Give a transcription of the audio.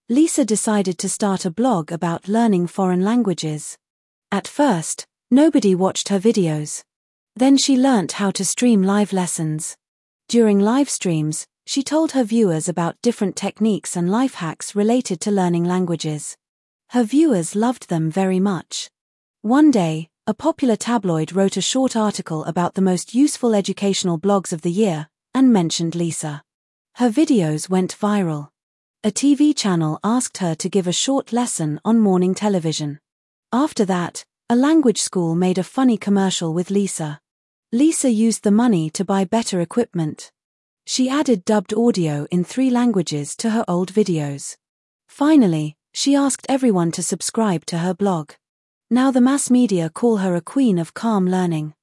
Lisa decided to start a blog about learning foreign languages. At first, nobody watched her videos. Then she learnt how to stream live lessons. During live streams, she told her viewers about different techniques and life hacks related to learning languages. Her viewers loved them very much. One day, a popular tabloid wrote a short article about the most useful educational blogs of the year, and mentioned Lisa. Her videos went viral. A TV channel asked her to give a short lesson on morning television. After that, a language school made a funny commercial with Lisa. Lisa used the money to buy better equipment. She added dubbed audio in 3 languages to her old videos. Finally, she asked everyone to subscribe to her blog. Now the mass media call her a queen of calm learning.